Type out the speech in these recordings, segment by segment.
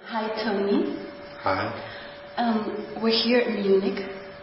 Hi, Tony. Hi. We're here in Munich.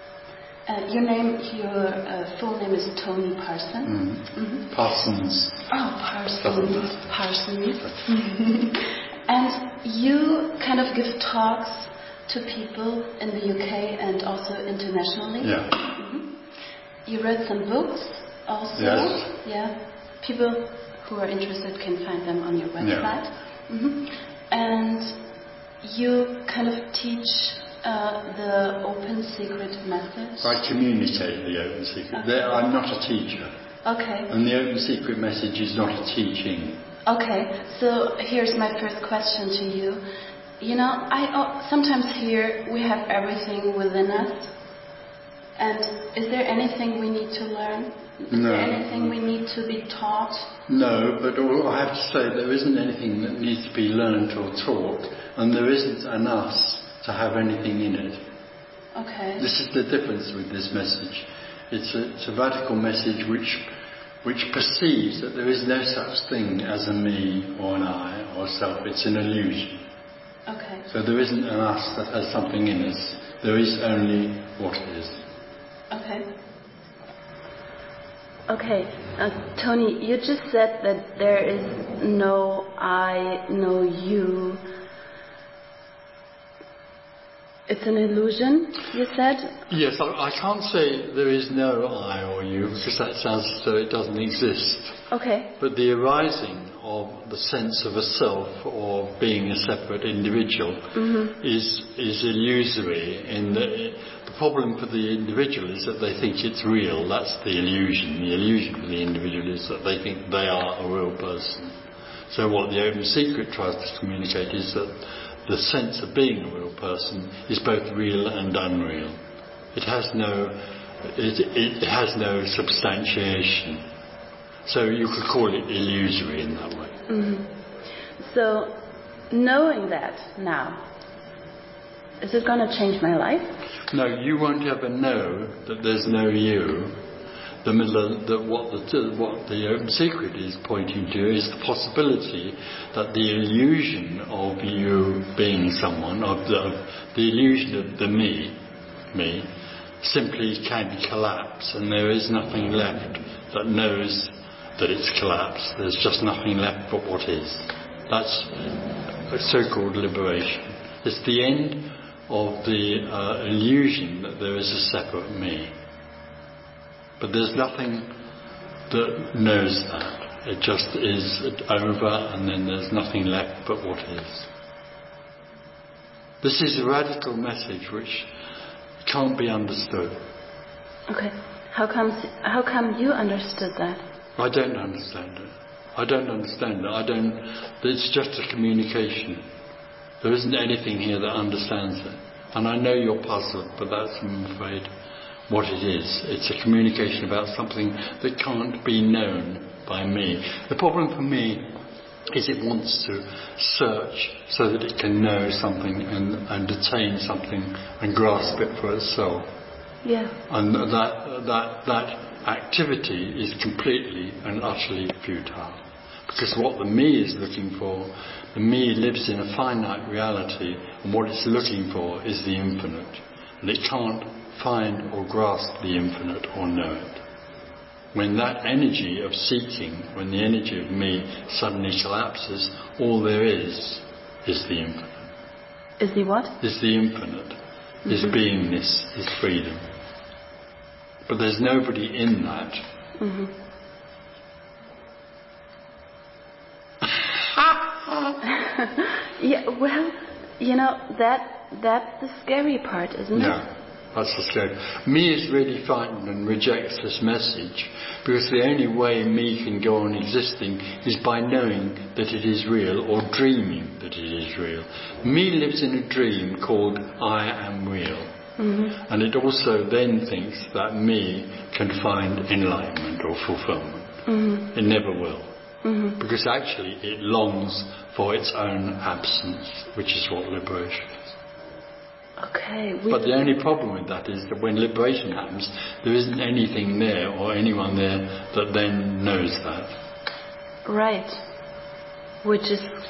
Your full name is Tony Parson. Parsons. Oh, Parsons. And you kind of give talks to people in the UK and also internationally. Yeah. You read some books also. Yes. Yeah. People who are interested can find them on your website. Yeah. And you kind of teach the open secret message. I communicate the open secret. Okay. I'm not a teacher. Okay. And the open secret message is not a teaching. Okay, so here's my first question to you. You know, I sometimes hear we have everything within us. And is there anything we need to learn? Is there anything we need to be taught? No, but I have to say there isn't anything that needs to be learned or taught, and there isn't an us to have anything in it. Okay. This is the difference with this message. It's a radical message which perceives that there is no such thing as a me or an I or self. It's an illusion. Okay. So there isn't an us that has something in us. There is only what is. Okay. Okay, Tony, you just said that there is no I, no you. It's an illusion, you said? Yes, I can't say there is no I or you, because that sounds as though it doesn't exist. Okay. But the arising of the sense of a self or being a separate individual is illusory. The problem for the individual is that they think it's real. That's the illusion. The illusion for the individual is that they think they are a real person. So what the open secret tries to communicate is that the sense of being a real person is both real and unreal. It has no substantiation. So you could call it illusory in that way. So, knowing that now, is it going to change my life? No, you won't ever know that there's no you. What the open secret is pointing to is the possibility that the illusion of you being someone, the illusion of the me, simply can collapse, and there is nothing left that knows that it's collapsed. There's just nothing left but what is. That's a so-called liberation. It's the end of the illusion that there is a separate me. But there's nothing that knows that. It just is over, and then there's nothing left but what is. This is a radical message which can't be understood. Okay. How come you understood that? I don't understand it. It's just a communication. There isn't anything here that understands it. And I know you're puzzled, but that's, I'm afraid, what it is. It's a communication about something that can't be known by me. The problem for me is it wants to search so that it can know something and attain something and grasp it for itself. Yeah. And that activity is completely and utterly futile. Because what the me is looking for, the me lives in a finite reality, and what it's looking for is the infinite. And it can't find or grasp the infinite or know it. When that energy of seeking, when the energy of me suddenly collapses, all there is the infinite. Is the what? Is the infinite. Is beingness, is freedom. But there's nobody in that. Yeah, well, you know, that's the scary part, isn't it? Yeah. That's the scary. Me is really frightened and rejects this message, because the only way me can go on existing is by knowing that it is real or dreaming that it is real. Me lives in a dream called I am real. And it also then thinks that me can find enlightenment or fulfillment. It never will. Because actually it longs for its own absence, which is what liberation is. Okay. But the only problem with that is that when liberation happens, there isn't anything there or anyone there that then knows that. Right. Which is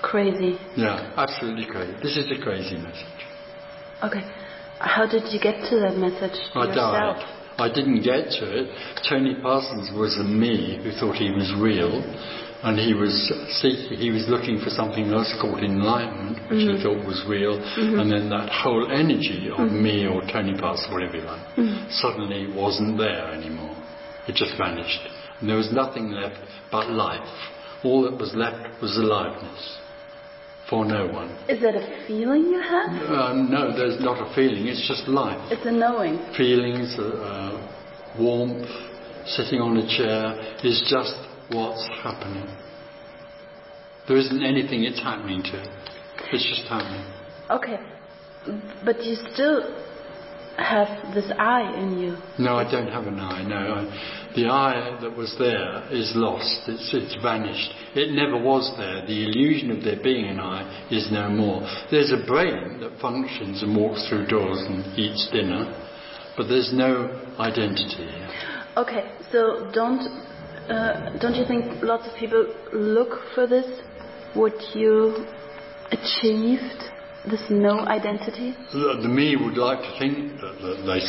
crazy. Yeah, absolutely crazy. This is a crazy message. Okay. How did you get to that message yourself? Died. I didn't get to it. Tony Parsons was a me who thought he was real, and he was looking for something else called enlightenment, which he thought was real, and then that whole energy of me or Tony Parsons, whatever you like, suddenly wasn't there anymore. It just vanished. And there was nothing left but life. All that was left was aliveness. For no one. Is that a feeling you have? No, there's not a feeling, it's just life. It's a knowing. Feelings, warmth, sitting on a chair is just what's happening. There isn't anything it's happening to. It's just happening. Okay, but you still have this I in you. No, I don't have an I, no. The I that was there is lost, it's vanished. It never was there. The illusion of there being an I is no more. There's a brain that functions and walks through doors and eats dinner, but there's no identity here. Okay, so don't you think lots of people look for this? What you achieved? This no identity? The me would like to think that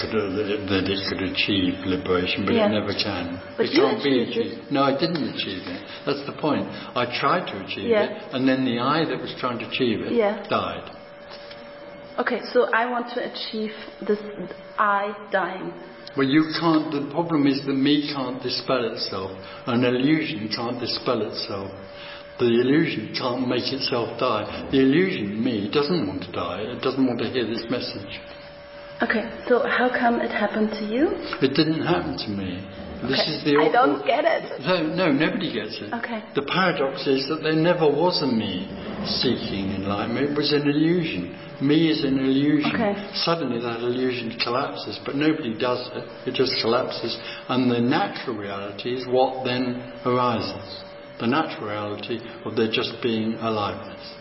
it could achieve liberation, but it never can. But it can't be achieved. No, I didn't achieve it. That's the point. I tried to achieve it, and then the I that was trying to achieve it died. Okay, so I want to achieve this I dying. Well, you can't. The problem is that me can't dispel itself. An illusion can't dispel itself. The illusion can't make itself die. The illusion, me, doesn't want to die. It doesn't want to hear this message. Okay, so how come it happened to you? It didn't happen to me. This is the I don't get it. No, nobody gets it. Okay. The paradox is that there never was a me seeking enlightenment. It was an illusion. Me is an illusion. Okay. Suddenly that illusion collapses, but nobody does it. It just collapses. And the natural reality is what then arises. The natural reality of there just being aliveness,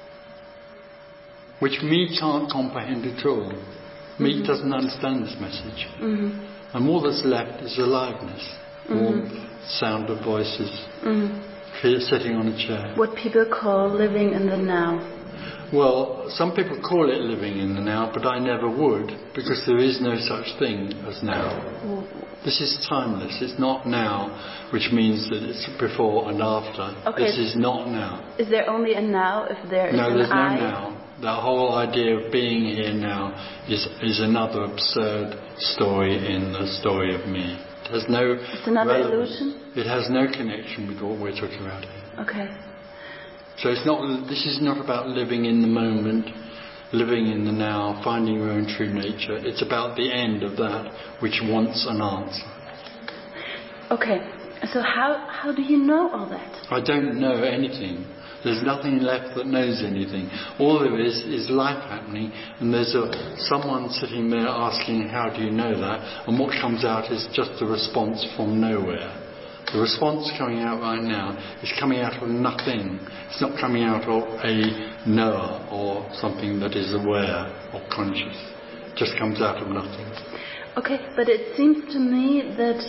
which me can't comprehend at all. Me doesn't understand this message, and all that's left is aliveness, warmth, sound of voices, sitting on a chair. What people call living in the now. Well, some people call it living in the now, but I never would, because there is no such thing as now. This is timeless. It's not now, which means that it's before and after. Okay. This is not now. Is there only a now if there is no, an there's no I? now. The whole idea of being here now is another absurd story in the story of me. It has no It's another illusion? It has no connection with what we're talking about here. Okay. So this is not about living in the moment, living in the now, finding your own true nature. It's about the end of that which wants an answer. Okay, so how do you know all that? I don't know anything. There's nothing left that knows anything. All there is life happening, and there's someone sitting there asking, how do you know that? And what comes out is just a response from nowhere. The response coming out right now is coming out of nothing. It's not coming out of a knower or something that is aware or conscious. It just comes out of nothing. Okay, but it seems to me that,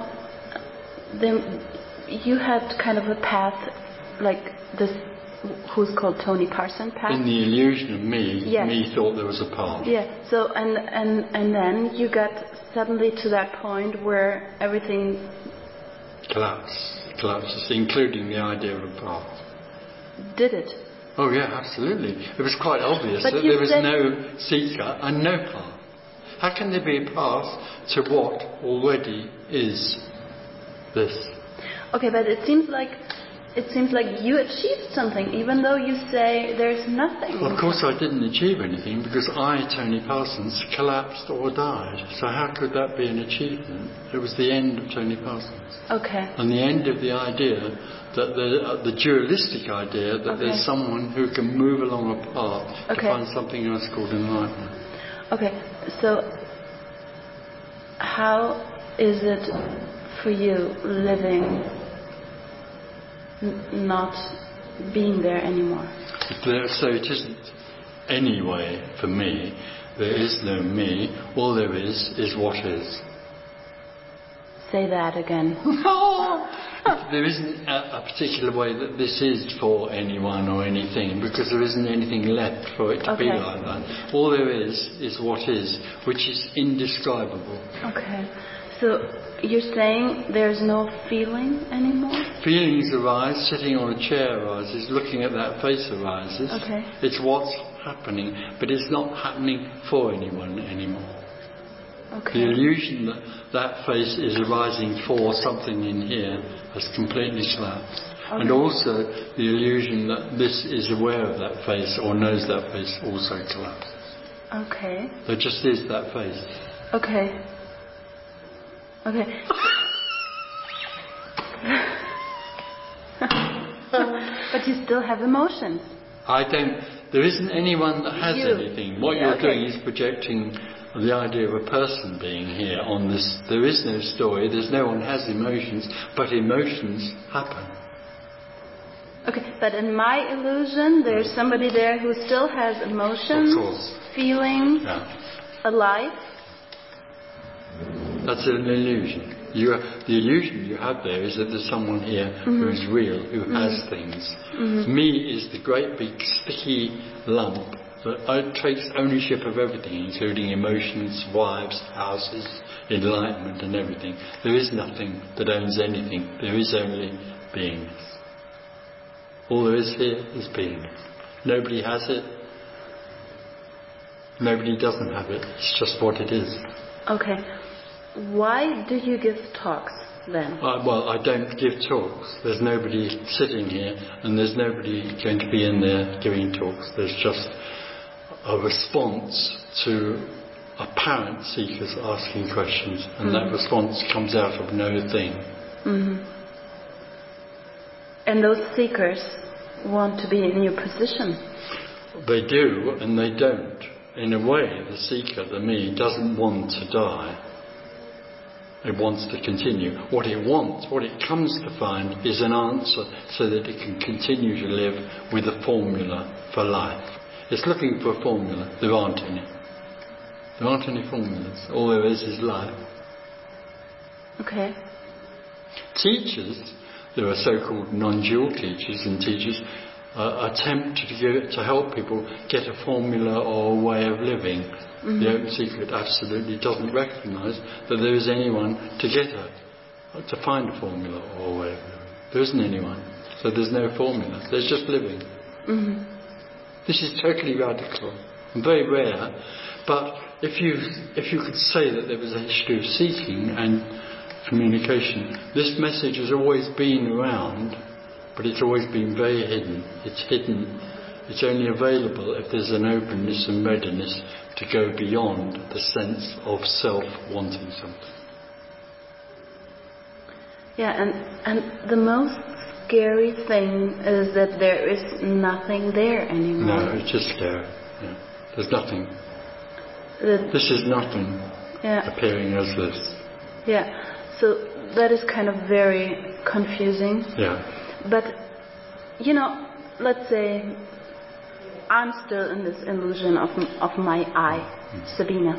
you had kind of a path like this, who's called Tony Parsons path. In the illusion of me, me thought there was a path. Yeah, so and then you got suddenly to that point where everything collapses, including the idea of a path. Did it? Oh yeah, absolutely. It was quite obvious but that there was no seeker and no path. How can there be a path to what already is this? Okay, but it seems like you achieved something, even though you say there's nothing. Of course I didn't achieve anything, because I, Tony Parsons, collapsed or died. So how could that be an achievement? It was the end of Tony Parsons. Okay. And the end of the idea, that the dualistic idea that there's someone who can move along a path to find something else called enlightenment. Okay, so how is it for you living not being there anymore? So it isn't any way for me. There is no me. All there is what is. Say that again. there isn't a particular way that this is for anyone or anything, because there isn't anything left for it to be like that. All there is what is, which is indescribable. Okay. So you're saying there's no feeling anymore? Feelings arise, sitting on a chair arises, looking at that face arises. Okay. It's what's happening, but it's not happening for anyone anymore. Okay. The illusion that that face is arising for something in here has completely collapsed. Okay. And also the illusion that this is aware of that face or knows that face also collapses. Okay. There just is that face. Okay. Okay. But you still have emotions. There isn't anyone that has anything. What you're doing is projecting the idea of a person being here on this. There is no story, there's no one has emotions, but emotions happen. Okay, but in my illusion, there's somebody there who still has emotions, feeling, alive. That's an illusion. The illusion you have there is that there's someone here who is real, who has things. Me is the great big sticky lump that takes ownership of everything, including emotions, wives, houses, enlightenment and everything. There is nothing that owns anything. There is only beingness. All there is here is beingness. Nobody has it. Nobody doesn't have it. It's just what it is. Okay. Why do you give talks then? Well, I don't give talks. There's nobody sitting here and there's nobody going to be in there giving talks. There's just a response to apparent seekers asking questions, and that response comes out of no thing. And those seekers want to be in your position. They do and they don't. In a way, the seeker, the me, doesn't want to die. It wants to continue. What it wants, what it comes to find, is an answer so that it can continue to live with a formula for life. It's looking for a formula. There aren't any. There aren't any formulas. All there is life. Okay. Teachers, there are so-called non-dual teachers, and teachers attempt to help people get a formula or a way of living. The Open Secret absolutely doesn't recognise that there is anyone to find a formula or a way of living. There isn't anyone. So there's no formula. There's just living. This is totally radical and very rare, but if you could say that there was a history of seeking and communication, this message has always been around, but it's always been very hidden. It's hidden. It's only available if there's an openness and readiness to go beyond the sense of self wanting something. Yeah, and the most scary thing is that there is nothing there anymore. No, it's just scary. Yeah. There's nothing. This is nothing appearing as this. Yeah, so that is kind of very confusing. Yeah. But, let's say I'm still in this illusion of my I, Sabina.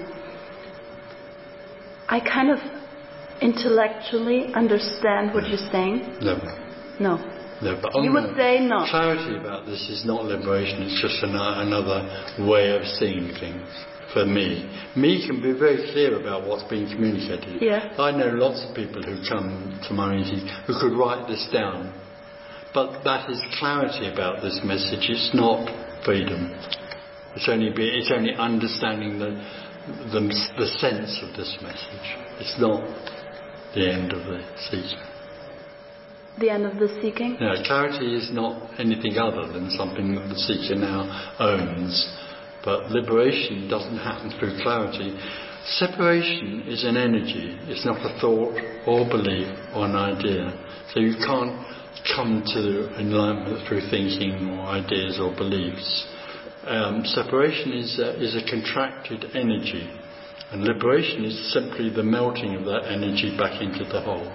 I kind of intellectually understand what you're saying. No. But you would say no. Clarity about this is not liberation, it's just another way of seeing things. For me can be very clear about what's being communicated. Yeah. I know lots of people who come to my meetings who could write this down, but that is clarity about this message. It's not freedom. It's only understanding the sense of this message. It's not the end of the seeking. The end of the seeking? No, clarity is not anything other than something that the seeker now owns. But liberation doesn't happen through clarity. Separation is an energy. It's not a thought or belief or an idea. So you can't come to enlightenment through thinking or ideas or beliefs. Separation is a contracted energy. And liberation is simply the melting of that energy back into the whole.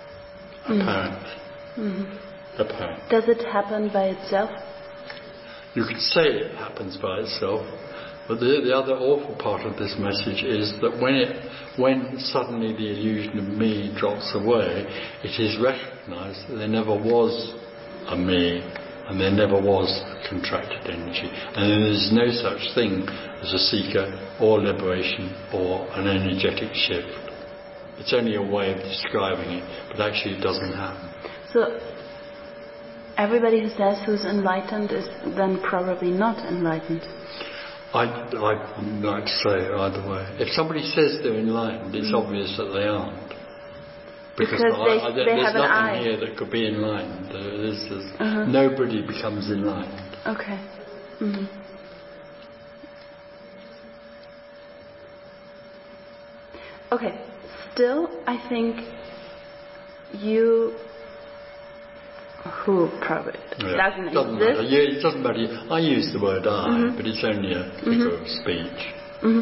Apparently. Apparently. Does it happen by itself? You could say it happens by itself, but the other awful part of this message is that when suddenly the illusion of me drops away, it is recognised that there never was a me, and there never was contracted energy, and there is no such thing as a seeker or liberation or an energetic shift. It's only a way of describing it, but actually it doesn't happen. So everybody who says who's enlightened is then probably not enlightened. I'd like to say either way. If somebody says they're enlightened, it's obvious that they aren't. Because they there's have an nothing eye. here that could be enlightened. Nobody becomes enlightened. Okay. Mm-hmm. Okay. Still, I think you, who probably doesn't exist. Matter. Yeah, it doesn't matter. I use the word I, but it's only a figure of speech.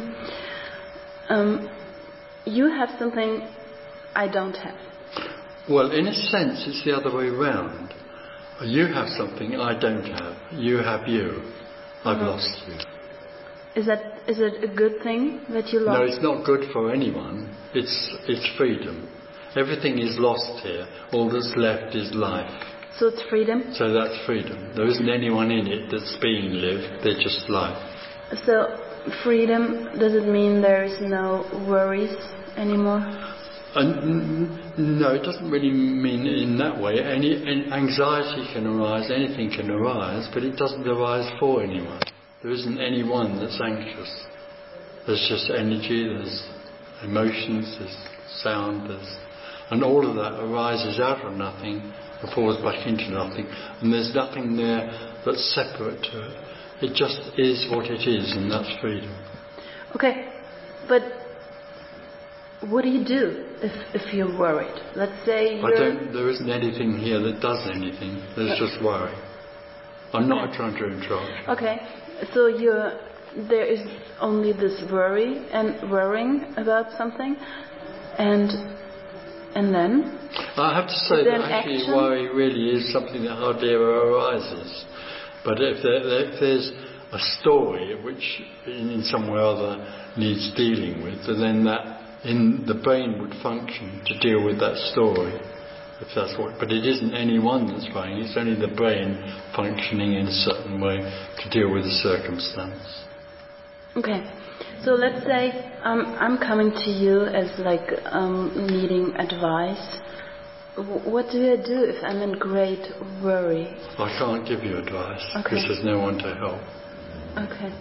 You have something I don't have. Well, in a sense, it's the other way round. You have something I don't have. You have you. I've lost you. Is it a good thing that you lost? No, it's not good for anyone. It's freedom. Everything is lost here. All that's left is life. So it's freedom? So that's freedom. There isn't anyone in it that's being lived. They're just life. So freedom, does it mean there is no worries anymore? No, it doesn't really mean in that way. Any anxiety can arise, anything can arise, but it doesn't arise for anyone. There isn't anyone that's anxious. There's just energy, there's emotions, there's sound, and all of that arises out of nothing and falls back into nothing. And there's nothing there that's separate to it. It just is what it is, and that's freedom. Okay, but what do you do if you're worried? Let's say there isn't anything here that does anything. There's just worry. I'm not trying to interrupt. Okay, so there is only this worry and worrying about something, and then? I have to say that actually worry really is something that hardly ever arises. But if there's a story which in some way or other needs dealing with, then that in the brain would function to deal with that story, if that's what. But it isn't anyone that's worrying. It's only the brain functioning in a certain way to deal with the circumstance. Okay, so let's say I'm coming to you as needing advice. What do I do if I'm in great worry? I can't give you advice because there's no one to help. Okay.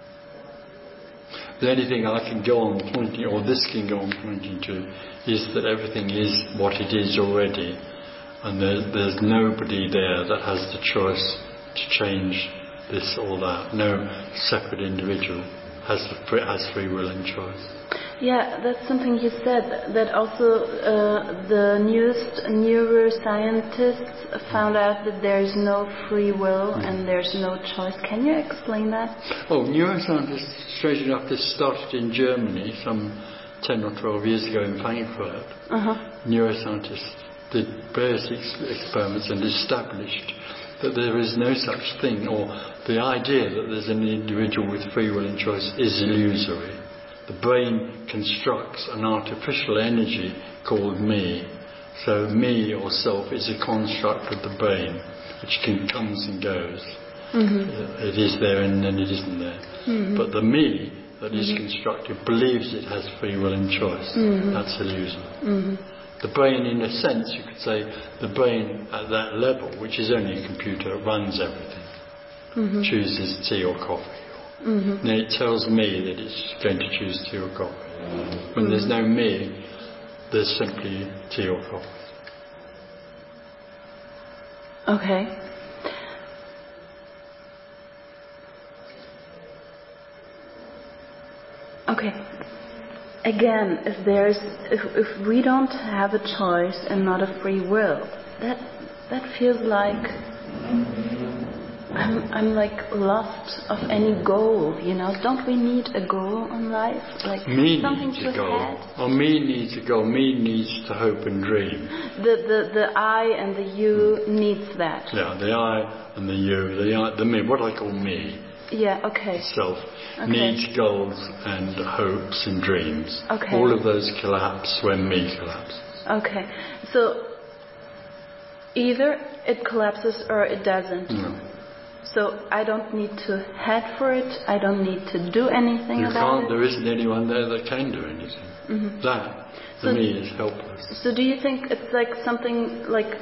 The only thing I can go on pointing, or this can go on pointing to, is that everything is what it is already, and there's nobody there that has the choice to change this or that. No separate individual has free will and choice. Yeah, that's something you said, that also the newest neuroscientists found out that there's no free will and there's no choice. Can you explain that? Oh, neuroscientists, straight enough, this started in Germany some 10 or 12 years ago in Frankfurt. Neuroscientists did various experiments and established that there is no such thing, or the idea that there's an individual with free will and choice is illusory. The brain constructs an artificial energy called me. So me or self is a construct of the brain, which comes and goes. It is there and then it isn't there. But the me that is constructed believes it has free will and choice. That's illusion. The brain, in a sense, you could say, the brain at that level, which is only a computer, runs everything. Chooses tea or coffee. Then it tells me that it's going to choose tea or coffee. When there's no me, there's simply tea or coffee. Okay. Okay. Again, if we don't have a choice and not a free will, that feels like I'm like lost of any goal, you know. Don't we need a goal in life? Like me something needs to a goal. head? Or me needs a goal. Me needs to hope and dream. The I and the you needs that. Yeah, the I and the you, the me, what I call me. Yeah, okay. Self needs goals and hopes and dreams. Okay. All of those collapse when me collapses. Okay. So either it collapses or it doesn't. No. So I don't need to head for it. I don't need to do anything about it. There isn't anyone there that can do anything. That, for me, is helpless. So do you think it's like something like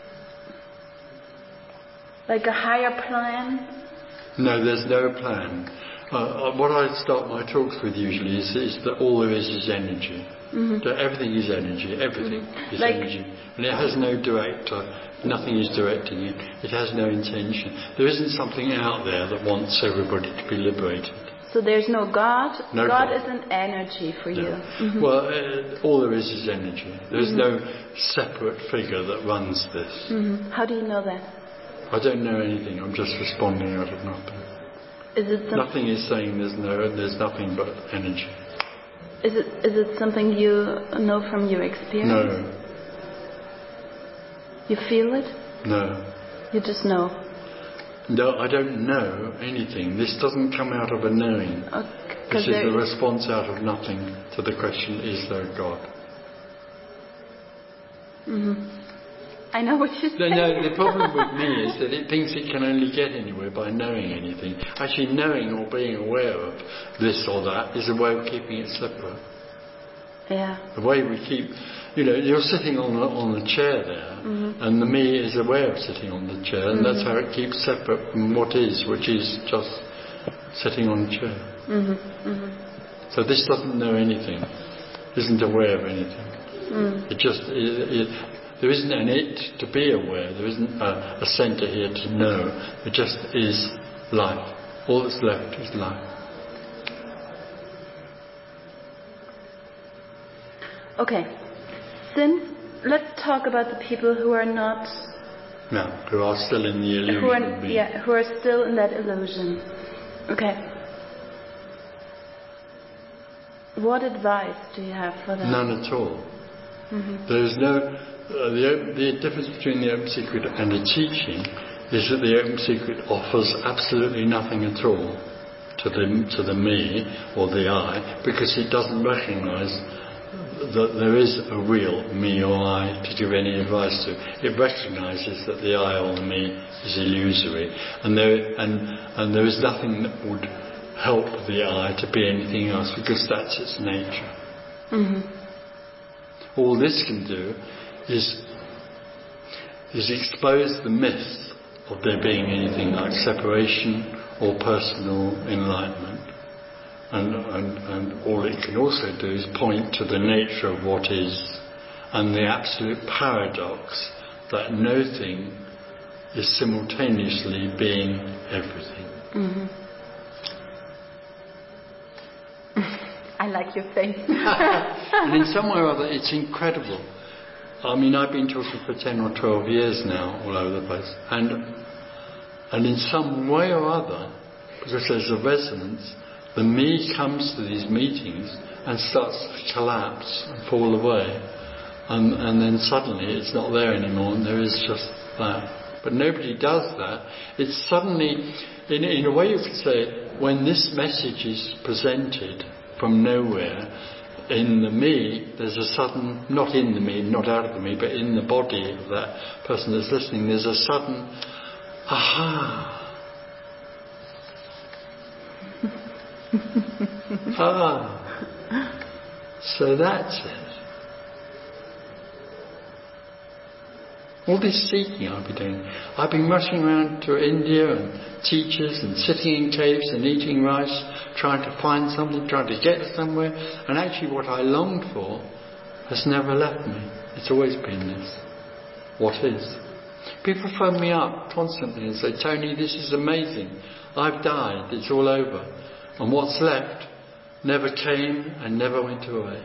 a higher plan? No, there's no plan. What I start my talks with usually is that all there is energy. That everything is energy. Everything is energy. And it has no director. Nothing is directing it. It has no intention. There isn't something out there that wants everybody to be liberated. So there's no God? No God is an energy for you. Well, all there is energy. There's no separate figure that runs this. How do you know that? I don't know anything. I'm just responding out of nothing. Nothing is saying there's nothing but energy. Is it something you know from your experience? No. You feel it? No. You just know? No, I don't know anything. This doesn't come out of a knowing. This is a response out of nothing to the question, is there a God? I know what you're saying. No, the problem with me is that it thinks it can only get anywhere by knowing anything. Actually, knowing or being aware of this or that is a way of keeping it separate. Yeah. The way we keep, you're sitting on the chair there, and the me is aware of sitting on the chair, and that's how it keeps separate from what is, which is just sitting on the chair. So this doesn't know anything, isn't aware of anything. It just, there isn't an it to be aware, there isn't a centre here to know, it just is life. All that's left is life. Okay, let's talk about the people who are not... No, who are still in the illusion. Who are still in that illusion. Okay. What advice do you have for them? None at all. There is no... the difference between the Open Secret and the teaching is that the Open Secret offers absolutely nothing at all to the me or the I, because it doesn't recognise that there is a real me or I to give any advice to. It recognises that the I or the me is illusory, and there is nothing that would help the I to be anything else, because that's its nature. All this can do is expose the myth of there being anything like separation or personal enlightenment. And all it can also do is point to the nature of what is, and the absolute paradox that no thing is simultaneously being everything. I like your face. And in some way or other, it's incredible. I mean, I've been talking for 10 or 12 years now, all over the place, and in some way or other, because there's a resonance, the me comes to these meetings and starts to collapse and fall away, and then suddenly it's not there anymore, and there is just that. But nobody does that. It's suddenly, in a way you could say, when this message is presented from nowhere, in the me, there's a sudden, not in the me, not out of the me, but in the body of that person that's listening, there's a sudden, aha. So that's it. All this seeking I've been doing. I've been rushing around to India and teachers and sitting in caves and eating rice, trying to find something, trying to get somewhere, and actually what I longed for has never left me. It's always been this. What is? People phone me up constantly and say, Tony, this is amazing. I've died. It's all over. And what's left never came and never went away.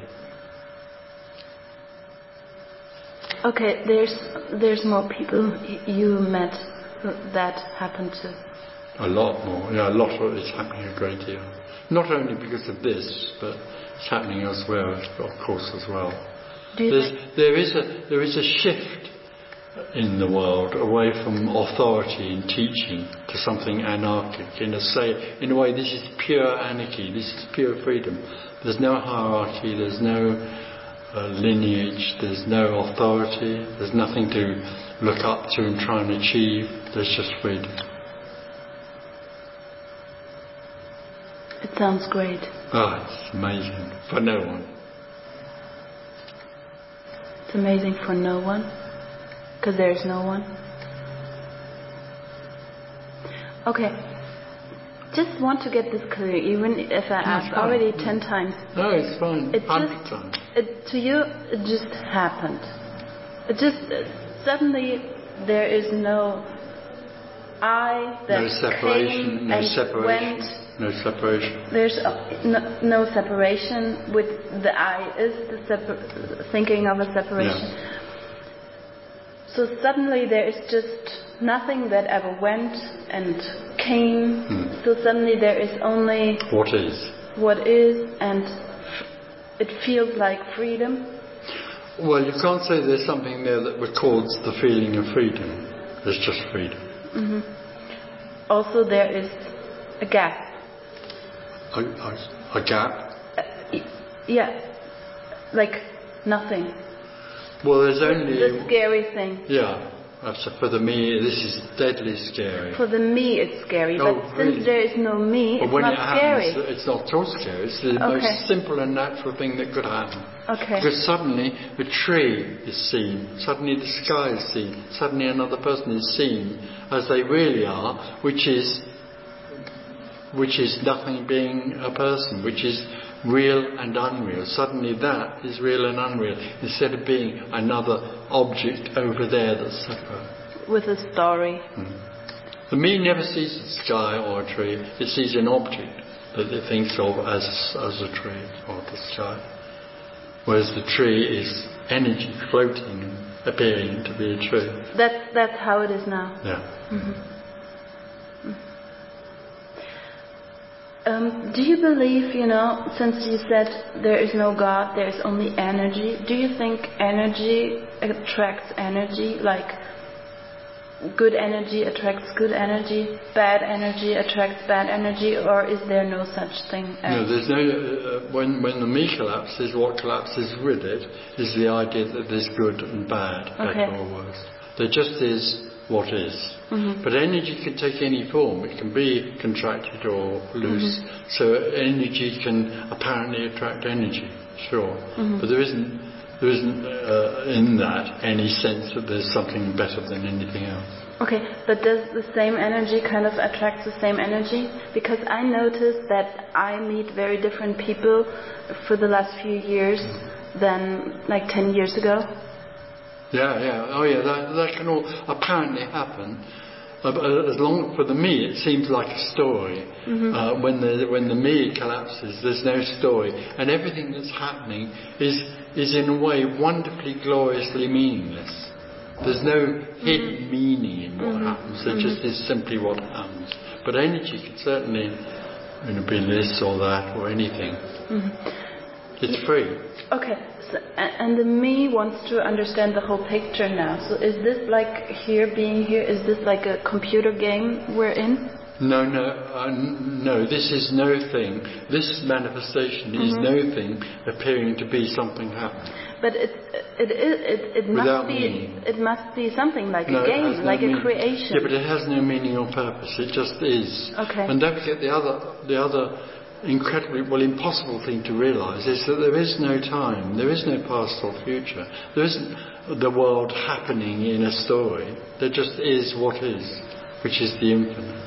Okay, there's more people you met that happened to. A lot more. Yeah, a lot of it's happening a great deal. Not only because of this, but it's happening elsewhere, of course, as well. There is a shift in the world away from authority and teaching to something anarchic. In a way, this is pure anarchy. This is pure freedom. There's no hierarchy. There's no lineage. There's no authority. There's nothing to look up to and try and achieve. There's just freedom. It sounds great. Oh, it's amazing for no one. It's amazing for no one, because there's no one. Okay, just want to get this clear, even if I asked already 10 times. No, it's fine. 100 times. To you, it just happened. It just suddenly there is no I that no separation, came no and separation, went. no separation. There's no separation. With the I is the thinking of a separation. Yeah. So suddenly there is just nothing that ever went and came. So suddenly there is only what is. What is, and it feels like freedom. Well, you can't say there's something there that records the feeling of freedom. There's just freedom. Also, there is a gap. A gap? Yeah, like nothing. Well, there's only the scary thing. Yeah, for the me, this is deadly scary. For the me, it's scary. But since there is no me, it's not scary. It's not at all scary. It's the most simple and natural thing that could happen. Okay. Because suddenly a tree is seen, suddenly the sky is seen, suddenly another person is seen as they really are, which is nothing being a person, which is real and unreal. Suddenly that is real and unreal, instead of being another object over there that's separate. With a story. The me never sees the sky or a tree, it sees an object that it thinks of as a tree or the sky. Whereas the tree is energy floating, appearing to be a tree. That's how it is now. Yeah. Do you believe, since you said there is no God, there is only energy, do you think energy attracts energy, like good energy attracts good energy, bad energy attracts bad energy, or is there no such thing as... No, there's no... when the me collapses, what collapses with it is the idea that there's good and bad, better or worse. There just is what is. But energy can take any form. It can be contracted or loose. So energy can apparently attract energy, sure. But there isn't in that any sense that there's something better than anything else. Okay, but does the same energy kind of attract the same energy? Because I noticed that I meet very different people for the last few years than like 10 years ago. Yeah. Oh, yeah. That can all apparently happen. As long for the me, it seems like a story. When the me collapses, there's no story, and everything that's happening is in a way wonderfully, gloriously meaningless. There's no hidden meaning in what happens. There just is simply what happens. But energy can certainly, be this or that or anything. It's free. Okay. So, and the me wants to understand the whole picture now. So is this like being here, is this like a computer game we're in? No, this is no thing. This manifestation is no thing appearing to be something happening. But it must be something like a game, like a creation. Yeah, but it has no meaning or purpose. It just is. Okay. And don't forget the other incredibly, impossible thing to realise is that there is no time, there is no past or future, there isn't the world happening in a story, there just is what is, which is the infinite.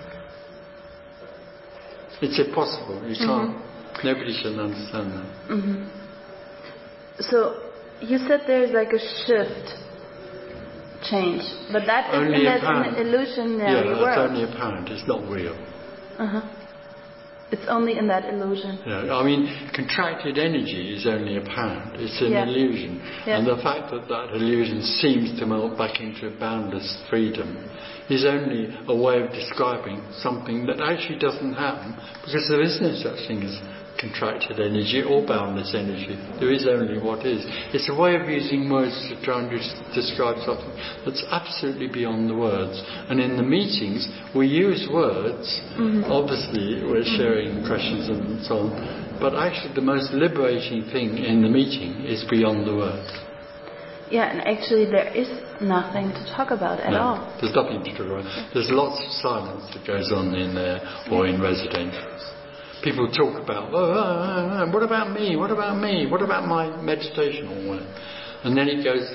It's impossible, you can't, nobody can understand that. So, you said there's like a shift, change, but that's an illusionary world. Yeah, it's only apparent, it's not real. It's only in that illusion. Yeah, I mean, contracted energy is only apparent. It's an illusion. Yeah. And the fact that that illusion seems to melt back into boundless freedom is only a way of describing something that actually doesn't happen, because there is no such thing as contracted energy or boundless energy. There is only what is. It's a way of using words to try and describe something that's absolutely beyond the words. And in the meetings, we use words. Obviously, we're sharing impressions and so on. But actually, the most liberating thing in the meeting is beyond the words. Yeah, and actually there is nothing to talk about at all. There's nothing to talk about. There's lots of silence that goes on in there or in residentials. People talk about, what about me? What about me? What about my meditation or whatever? And then it goes,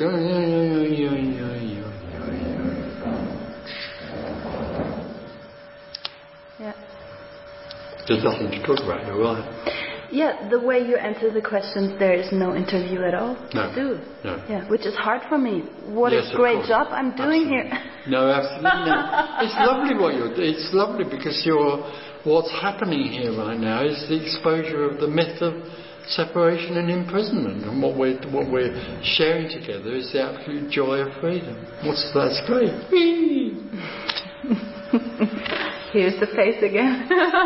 yeah. There's nothing to talk about, you're right. Yeah, the way you answer the questions, there is no interview at all. No. No. Yeah, which is hard for me. What a great job I'm doing here. No, absolutely. It's lovely what you're doing. It's lovely because what's happening here right now is the exposure of the myth of separation and imprisonment, and what we're sharing together is the absolute joy of freedom. That's great. Here's the face again.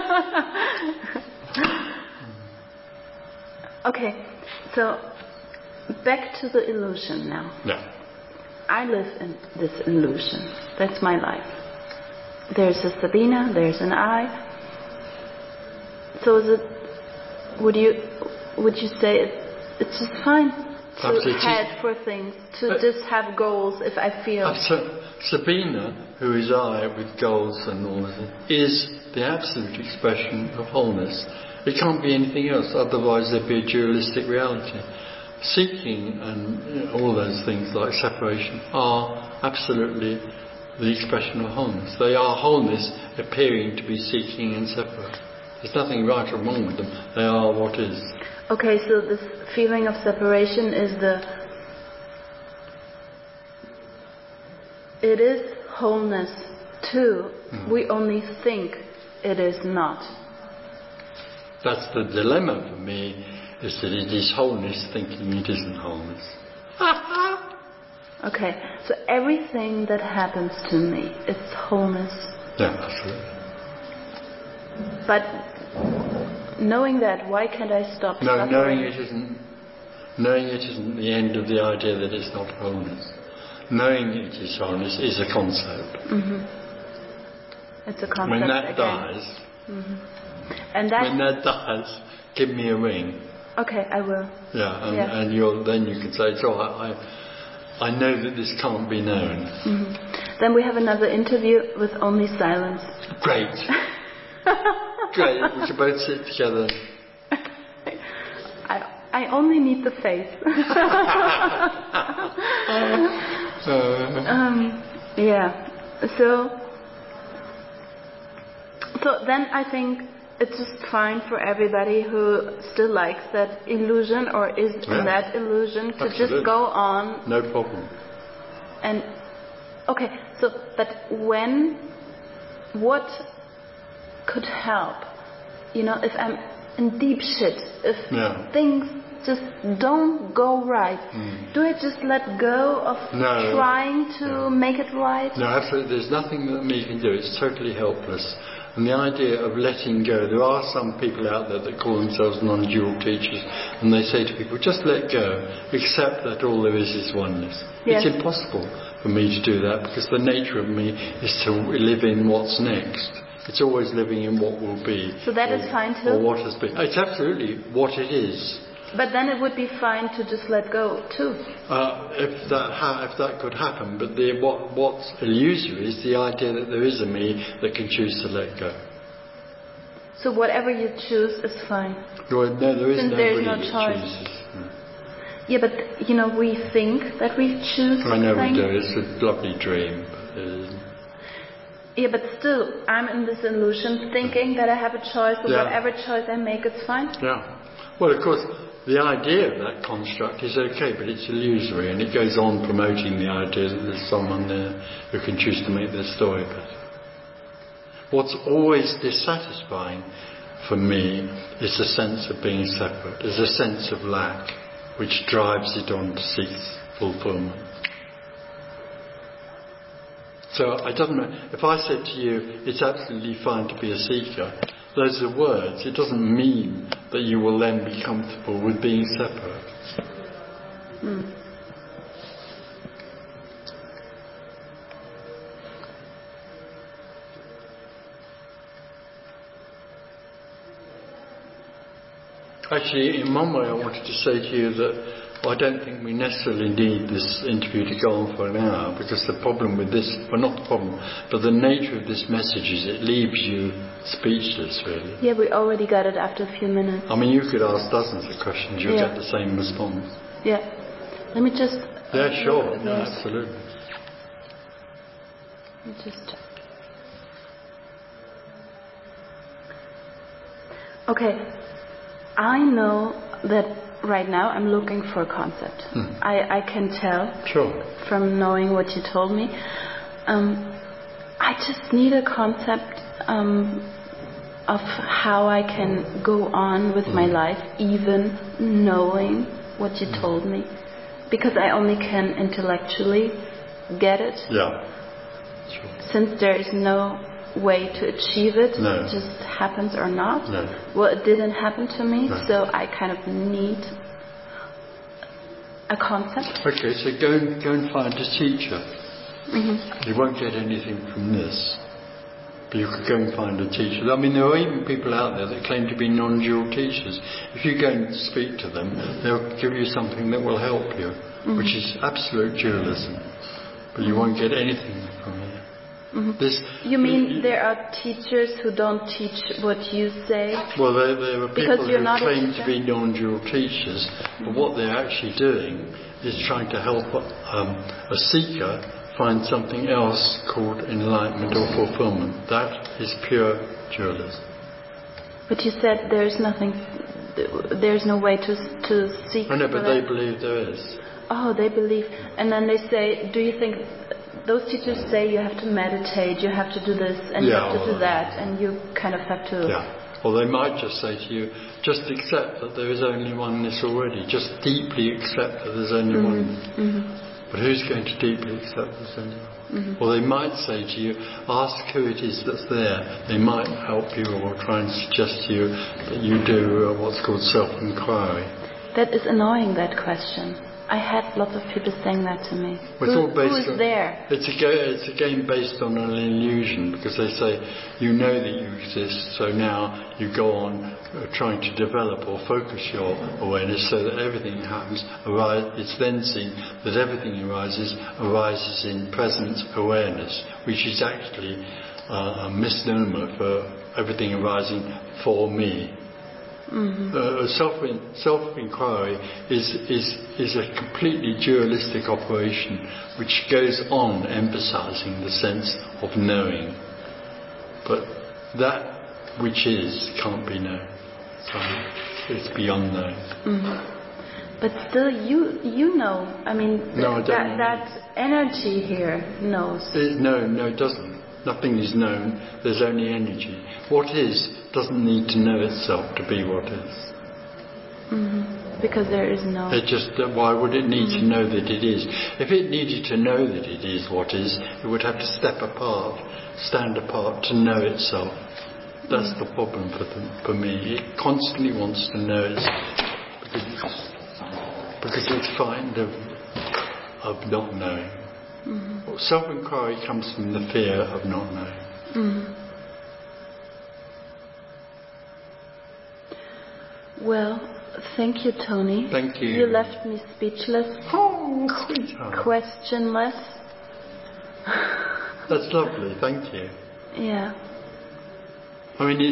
Okay, so back to the illusion now. Yeah. I live in this illusion. That's my life. There's a Sabina, there's an I. So would you say it's just fine to head for things, to just have goals if I feel... Sabina, who is I with goals and all this, is the absolute expression of wholeness. It can't be anything else, otherwise there'd be a dualistic reality. Seeking and all those things like separation are absolutely the expression of wholeness. They are wholeness appearing to be seeking and separate. There's nothing right or wrong with them. They are what is. Okay, so this feeling of separation is it is wholeness too. We only think it is not. That's the dilemma for me, is that it is wholeness thinking it isn't wholeness. Okay, so everything that happens to me, it's wholeness. Yeah, absolutely. But knowing that, why can't I stop suffering? Knowing it isn't the end of the idea that it's not wholeness. Knowing it is wholeness is a concept. It's a concept. When that again. dies, and when that dies, give me a ring. Okay, I will. Yeah, and then you can say, so I know that this can't be known. Then we have another interview with only silence. Great. Great, we should both sit together. I only need the face. Yeah. So then I think it's just fine for everybody who still likes that illusion or is in that illusion to just go on. No problem. And okay, so but what could help? If I'm in deep shit, if things just don't go right, do I just let go of trying to make it right? No, absolutely. There's nothing that me can do. It's totally helpless. And the idea of letting go, there are some people out there that call themselves non-dual teachers, and they say to people, just let go, accept that all there is oneness. Yes. It's impossible for me to do that, because the nature of me is to live in what's next. It's always living in what will be. So that is fine too? Or what has been. It's absolutely what it is. But then it would be fine to just let go too. If that could happen, but what's illusory is the idea that there is a me that can choose to let go. So whatever you choose is fine. Well, no, there is Since nobody there's no that choice. chooses. Yeah, but we think that we choose. I know things. we do. It's a lovely dream. Yeah, but still, I'm in this illusion, thinking that I have a choice, and whatever choice I make, it's fine. Yeah. Well, of course, the idea of that construct is okay, but it's illusory, and it goes on promoting the idea that there's someone there who can choose to make their story better. What's always dissatisfying for me, is a sense of being separate, is a sense of lack, which drives it on to seek fulfillment. So I don't know, if I said to you, it's absolutely fine to be a seeker, those are words. It doesn't mean that you will then be comfortable with being separate. Actually, in one way I wanted to say to you that I don't think we necessarily need this interview to go on for an hour, because the problem with this, well, not the problem, but the nature of this message is it leaves you speechless, really. Yeah, we already got it after a few minutes. I mean, you could ask dozens of questions, you'll get the same response. Yeah. Let me just... Yeah, sure. No, absolutely. Let me just... Okay. I know that right now I'm looking for a concept. I can tell from knowing what you told me. I just need a concept of how I can go on with my life, even knowing what you told me. Because I only can intellectually get it. Yeah. Since there is no way to achieve it, it just happens or not. Well, it didn't happen to me, so I kind of need a concept. Okay, so go and find a teacher. You won't get anything from this, but you could go and find a teacher. I mean, there are even people out there that claim to be non-dual teachers. If you go and speak to them, they'll give you something that will help you, which is absolute dualism, but you won't get anything from it. You mean there are teachers who don't teach what you say? Well, there are people who claim to be non-dual teachers, but what they're actually doing is trying to help a seeker find something else called enlightenment or fulfillment. That is pure dualism. But you said there's no way to seek. I know, but they believe there is. Oh, they believe. And then they say, do you think... Those teachers say you have to meditate, you have to do this, and you have to do that, and you kind of have to... Yeah. Or they might just say to you, just accept that there is only oneness already. Just deeply accept that there's only oneness. But who's going to deeply accept there's only oneness? Or they might say to you, ask who it is that's there. They might help you or try and suggest to you that you do what's called self-inquiry. That is annoying, that question. I had lots of people saying that to me. Well, who is there? It's a game based on an illusion, because they say you know that you exist, so now you go on trying to develop or focus your awareness so that everything happens. It's then seen that everything arises in present awareness, which is actually a misnomer for everything arising for me. Self-inquiry is a completely dualistic operation which goes on emphasizing the sense of knowing, but that which is can't be known, so it's beyond knowing. But still you know, I mean, that energy here knows. No, it doesn't. Nothing is known, there's only energy. What is doesn't need to know itself to be what is. Because there is no... why would it need to know that it is? If it needed to know that it is what is, it would have to stand apart to know itself. That's the problem for me. It constantly wants to know itself because it's frightened of not knowing. Self-inquiry comes from the fear of not knowing. Well, thank you, Tony. Thank you. You left me speechless. Oh, sweetheart. Questionless. That's lovely. Thank you. Yeah. I mean,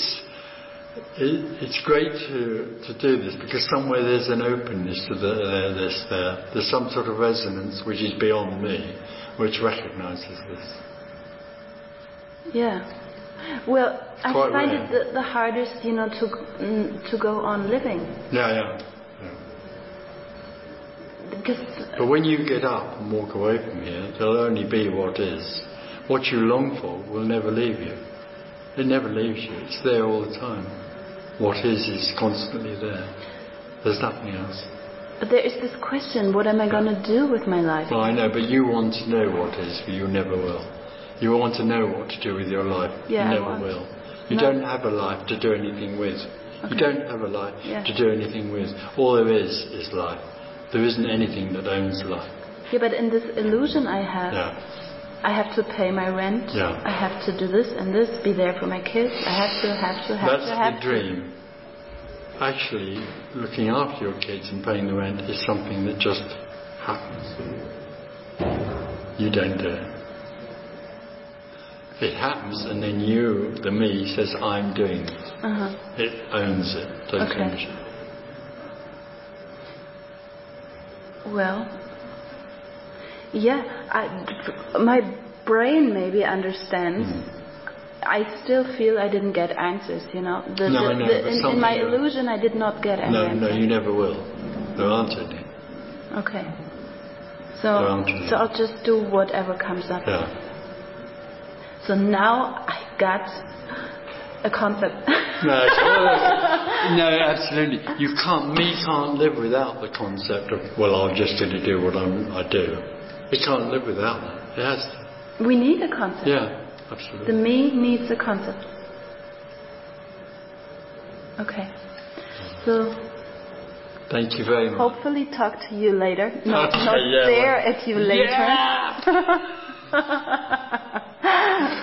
it's great to do this, because somewhere there's an openness to this there. There's some sort of resonance which is beyond me, which recognises this. Yeah. Well, I find it the hardest, to go on living. Yeah. But when you get up and walk away from here, there'll only be what is. What you long for will never leave you. It never leaves you. It's there all the time. What is constantly there. There's nothing else. But there is this question, what am I going to do with my life? Well, I know, but you want to know what is, but you never will. You want to know what to do with your life. Yeah, you never will. You don't have a life to do anything with. Okay. You don't have a life to do anything with. All there is life. There isn't anything that owns life. Yeah, but in this illusion I have, I have to pay my rent. Yeah. I have to do this and this, be there for my kids. I have to. That's the dream. Actually, looking after your kids and paying the rent is something that just happens. You don't do it. It happens, and then you, the me, says, I'm doing it. It owns it. Don't change it. Well, my brain maybe understands. I still feel I didn't get answers, you know. In my illusion, I did not get any answers. No, you never will. There aren't any. Okay. So I'll just do whatever comes up. Yeah. So now I got a concept. No, absolutely. Me can't live without the concept of, well, I'm just going to do what I do. It can't live without that. It has to. We need a concept. Yeah, absolutely. The me needs a concept. Okay. So thank you very much. Hopefully talk to you later. Not stare at you later. Yeah.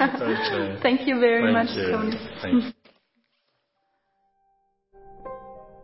Okay. Thank you very much, you. Tony. Thank you.